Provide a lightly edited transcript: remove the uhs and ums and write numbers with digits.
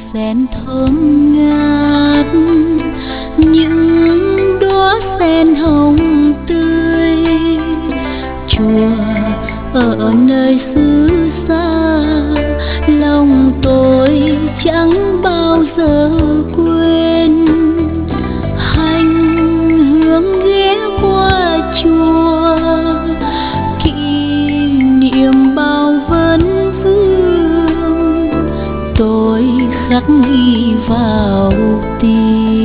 sen thơm ngát, những đóa sen hồng tươi. Chùa ở nơi xứ xa, lòng tôi chẳng bao giờ quên. Hành hương ghé qua chùa, kỷ niệm bao vấn vương, tôi khắc ghi vào tim.